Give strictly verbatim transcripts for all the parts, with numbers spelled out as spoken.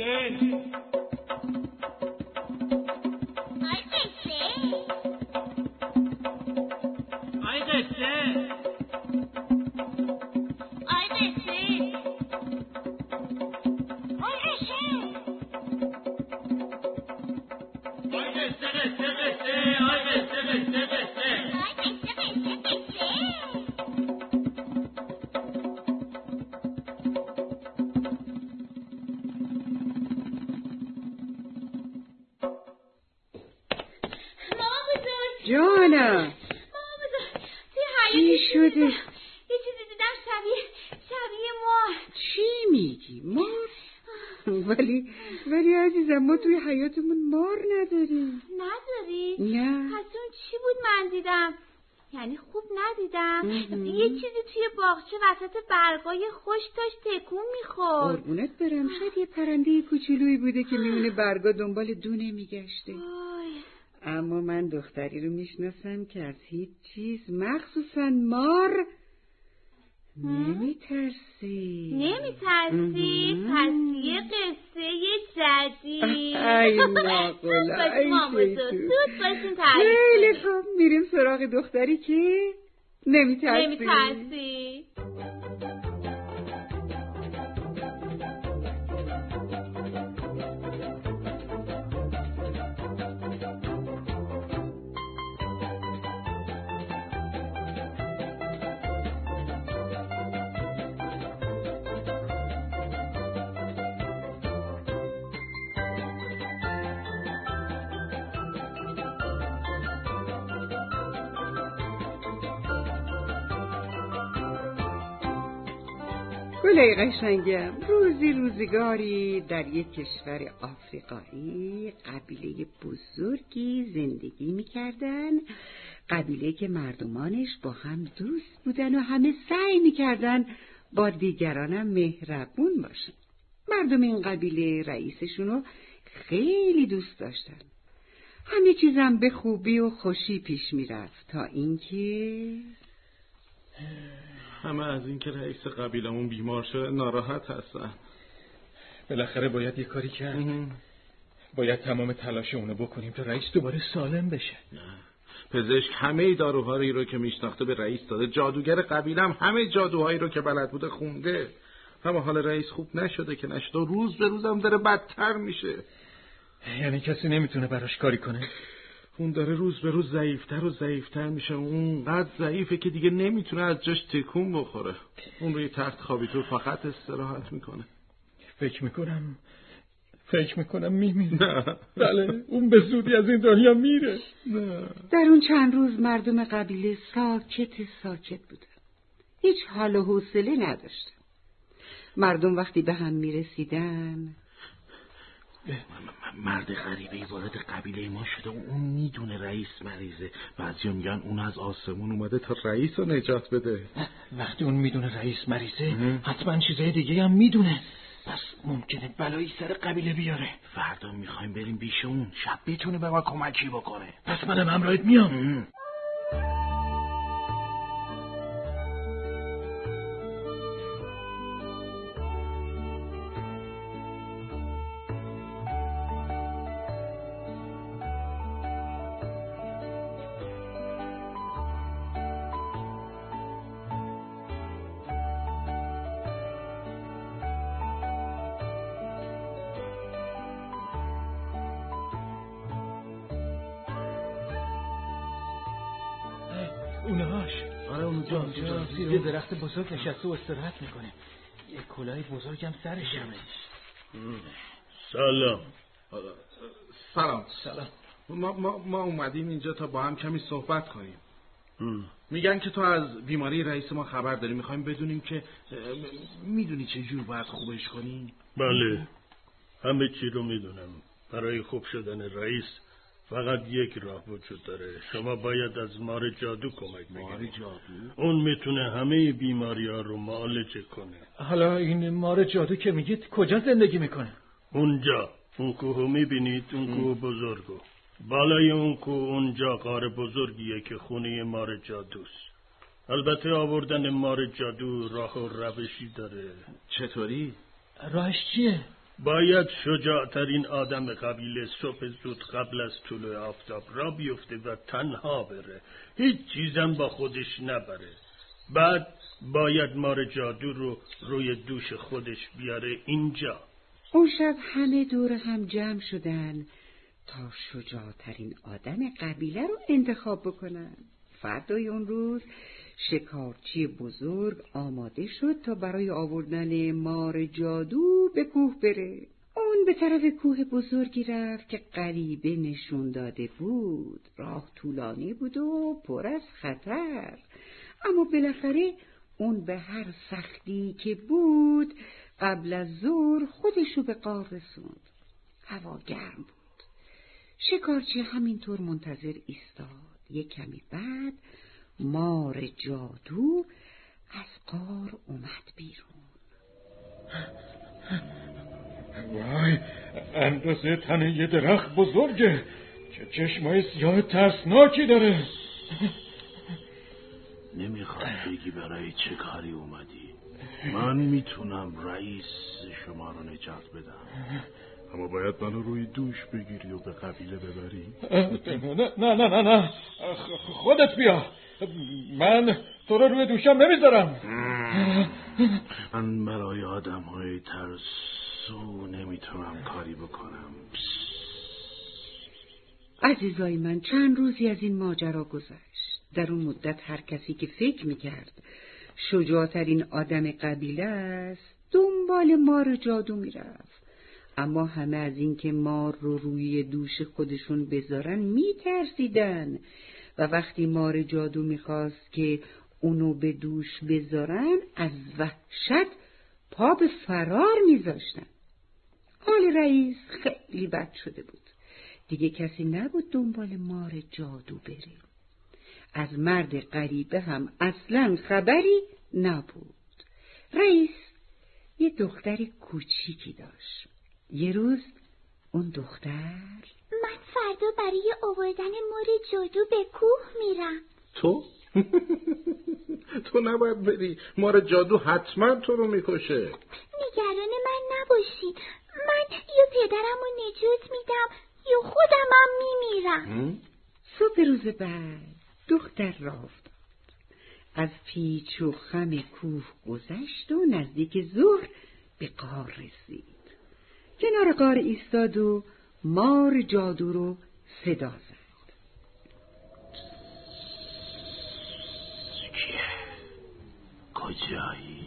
قصه آی قصه جانا چی شده؟ یه چیزی دیدم شبیه شبیه مار. چی میگی؟ مار؟ ولی ولی عزیزم ما توی حیاتمون مار نداریم. نداری؟ نه. پس اون چی بود من دیدم؟ یعنی خوب ندیدم. یه چیزی توی باغچه وسط برگای خوش داشت تکون میخورد. قربونت برم، شاید یه پرنده کوچولویی بوده که میونه برگا دنبال دونه میگشته. اما من دختری رو میشناسم که از هیچ چیز مخصوصا مار نمیترسی. نمیترسی؟ پس یه قصه جدید. ای ناقلا ای ماموزو زود باشین تعریف. خیلی خوب، میریم سراغ دختری که نمیترسی. نمیترسی گلای قشنگم، روزی روزگاری در یک کشور آفریقایی قبیله بزرگی زندگی میکردن. قبیله که مردمانش با هم دوست بودن و همه سعی میکردن با دیگرانم مهربون باشن. مردم این قبیله رئیسشونو خیلی دوست داشتن. همه چیزم به خوبی و خوشی پیش میرفت تا اینکه همه از اینکه رئیس قبیلمون بیمار شده ناراحت هستن. بالاخره باید یه کاری کرد. باید تمام تلاش اونو بکنیم تا رئیس دوباره سالم بشه. نه. پزشک همه داروهایی رو که میشناخته به رئیس داده. جادوگر قبیلم همه جادوهایی رو که بلد بوده خونده. اما حال رئیس خوب نشده که نشده. روز به روزم داره بدتر میشه. یعنی کسی نمیتونه براش کاری کنه؟ اون داره روز به روز ضعیفتر و ضعیفتر میشه. اونقدر ضعیفه که دیگه نمیتونه از جاش تکون بخوره. اون روی تخت خوابیده فقط استراحت میکنه. فکر میکنم فکر میکنم میمیره. بله، اون به زودی از این دنیا میره. نه. در اون چند روز مردم قبیله ساکت ساکت بودن. هیچ حال و حوصله نداشتن. مردم وقتی به هم میرسیدن مرد غریبه‌ای وارد قبیله ما شده و اون میدونه رئیس مریضه. بعضیا میگن اون از آسمون اومده تا رئیس رو نجات بده. وقتی اون میدونه رئیس مریضه حتما چیزای دیگه هم میدونه. پس ممکنه بلایی سر قبیله بیاره. فردا میخوایم بریم پیش اون. شب میتونه به ما کمکی بکنه. پس منم همراهت میام. اونهاش. آره اونجا اونجا یه درخت بزرگ نشسته و استراحت میکنه. یه کلاه بزرگم سرشمه. سلام. سلام سلام. ما ما ما اومدیم اینجا تا با هم کمی صحبت کنیم. ام. میگن که تو از بیماری رئیس ما خبر داری. میخوایم بدونیم که میدونی چه جور باید خوبش کنیم. بله، همه چی رو میدونم. برای خوب شدن رئیس فقط یک راه وجود داره. شما باید از مار جادو کمک بگیرید. مار جادو؟ اون میتونه همه بیماری ها رو معالجه کنه. حالا این مار جادو که میگید کجا زندگی میکنه؟ اونجا. اون کوه میبینید؟ اون کوه بزرگو. بالای اون کوه اونجا غار بزرگیه که خونه مار جادوست. البته آوردن مار جادو راه و روشی داره. چطوری؟ راهش چیه؟ باید شجاعترین آدم قبیله صبح زود قبل از طلوع آفتاب را بیفته و تنها بره، هیچ چیزم با خودش نبره. بعد باید مار جادو رو روی دوش خودش بیاره اینجا. اون شب همه دور هم جمع شدن تا شجاعترین آدم قبیله رو انتخاب بکنن. فردای اون روز شکارچی بزرگ آماده شد تا برای آوردن مار جادو به کوه بره. اون به طرف کوه بزرگی رفت که غریبه نشون داده بود. راه طولانی بود و پر از خطر، اما بالاخره اون به هر سختی که بود قبل از ظهر خودشو به غار رسوند. هوا گرم بود. شکارچی همینطور منتظر ایستاد. یک کمی بعد مار جادو از غار اومد بیرون. وای، اندازه تنه یه درخت بزرگه که چشمای سیاه ترسناکی داره. نمیخوام بگی برای چه کاری اومدی. من میتونم رئیس شما رو نجات بدم، اما باید منو روی دوش بگیری و به قبیله ببری. نه نه نه نه نه خودت بیا، من تو رو روی دوشم نمیذارم. من برای آدم های ترسو نمیتونم کاری بکنم. عزیزای من، چند روزی از این ماجرا گذشت. در اون مدت هر کسی که فکر میکرد شجاعترین آدم قبیله است دنبال مار جادو میرفت. اما همه از این که مار رو روی دوش خودشون بذارن میترسیدن و وقتی مار جادو میخواست که اونو به دوش بذارن از وحشت پا به فرار میذاشتن. حال رئیس خیلی بد شده بود. دیگه کسی نبود دنبال مار جادو بره. از مرد غریبه هم اصلا خبری نبود. رئیس یه دختر کوچیکی داشت. یه روز اون دختر من فردا برای آوردن مار جادو به کوه میرم. تو؟ تو نباید بری، مار جادو حتما تو رو میکشه. نگران من نباشید، من یا پدرم رو نجات میدم یا خودم هم میمیرم. صبح روز بعد دختر راه افتاد. از پیچ و خم کوه گذشت و نزدیک ظهر به غار رسید. کنار غار ایستاد و مار جادو رو صدا زد. کیه؟ کجایی؟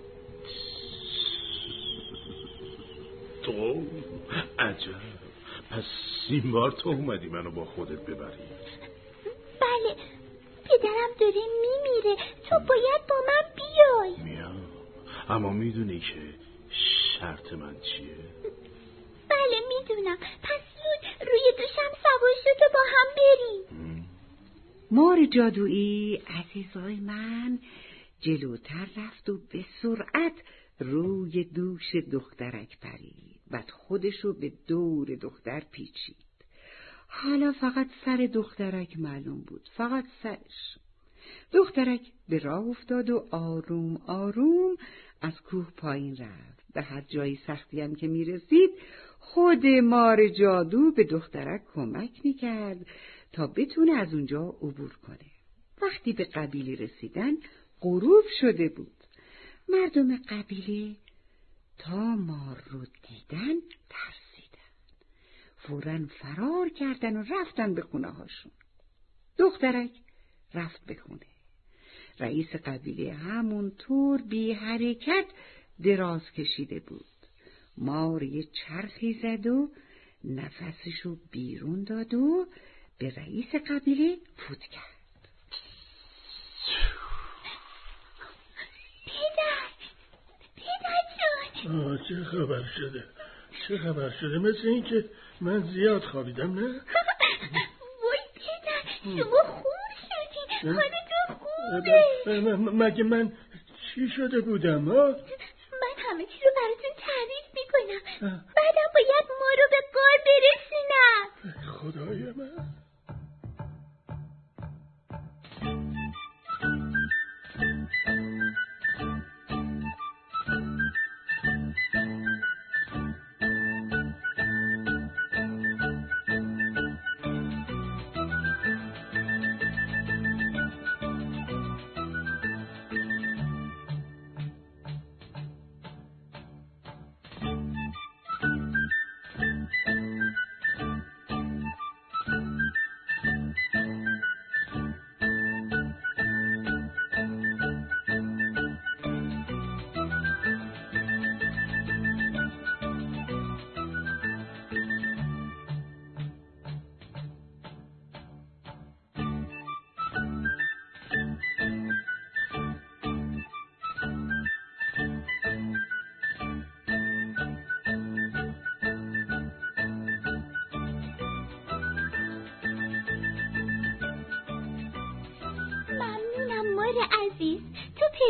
تو؟ عجب، پس این بار تو اومدی منو با خودت ببری؟ بله، پدرم داره میمیره، تو باید با من بیای. میام، اما میدونی که شرط من چیه؟ بله میدونم، پس زود روی دوشم سوار شد و با هم بریم. مار جادویی عزیزای من جلوتر رفت و به سرعت روی دوش دخترک پرید. بعد خودشو به دور دختر پیچید. حالا فقط سر دخترک معلوم بود، فقط سرش. دخترک به راه افتاد و آروم آروم از کوه پایین رفت. به هر جایی سختی هم که میرسید خود مار جادو به دخترک کمک میکرد تا بتونه از اونجا عبور کنه. وقتی به قبیله رسیدن غروب شده بود. مردم قبیله تا مار رو دیدن ترسیدن، فوراً فرار کردن و رفتن به خونه هاشون. دخترک رفت به خونه. رئیس قبیله همونطور بی حرکت دراز کشیده بود. مار یه چرخی زد و نفسشو بیرون داد و به رئیس قبیله فوت کرد. پدر، پدر جان. آه، چه خبر شده؟ چه خبر شده؟ مثل این که من زیاد خوابیدم، نه؟ وای پدر، شما خوب شدی، حالتون خوبه. مگه من چی شده بودم؟ ها؟ من همه چی رو براتون تعریف میکنم. بعدم باید ما رو به غار برسونم. خدای من.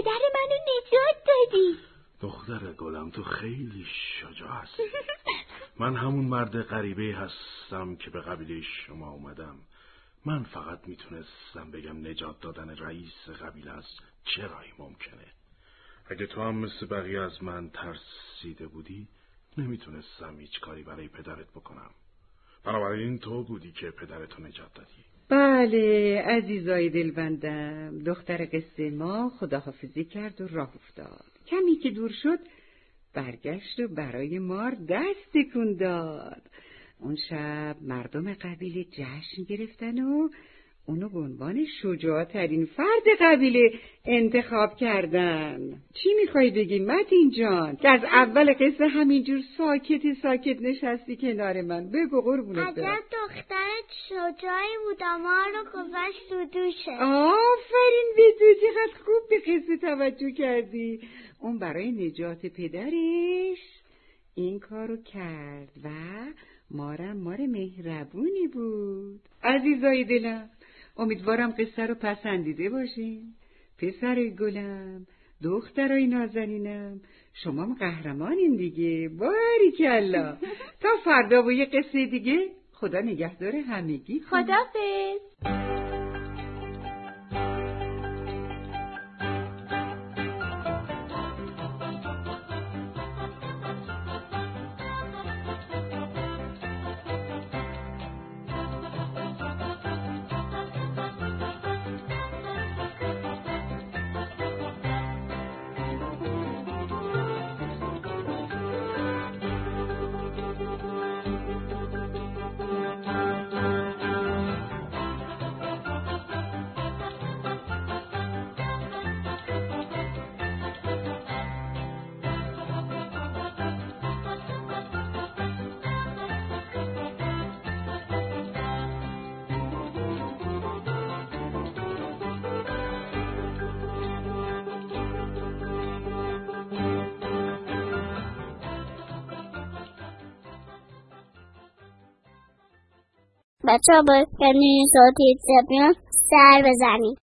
پدر منو نجات دادی. دختر گلم تو خیلی شجاع هستی. من همون مرد غریبه هستم که به قبیله شما اومدم. من فقط میتونستم بگم نجات دادن رئیس قبیله از چه راهی ممکنه. اگه تو هم مثل بقیه از من ترسیده بودی نمیتونستم هیچ کاری برای پدرت بکنم. بنابراین تو بودی که پدرتو نجات دادی. بله عزیزای دلبندم، دختر قصه ما خداحافظی کرد و راه افتاد. کمی که دور شد برگشت و برای مار دست تکون داد. اون شب مردم قبیله جشن گرفتن و اونو به عنوان شجاع‌ترین فرد قبیله انتخاب کردن. چی میخوای بگی متین جان که از اول قصه همینجور ساکت ساکت نشستی کنار من؟ بگو قربونت برم. عجب دخترت شجاعی بود، ما رو گذاشت تو دوشه. آفرین به تو، چقدر خوب به قصه توجه کردی. اون برای نجات پدرش این کارو کرد و مارم مار مهربونی بود. عزیزای دلم، امیدوارم قصه رو پسندیده باشین. پسرای گلم، دخترای نازنینم، شما هم قهرمانین دیگه. باریکلا. تا فردا با یه قصه دیگه. خدا نگهدار همگی. خدافظ. بچه ها با کنی صوتی زبیان سر بزنید.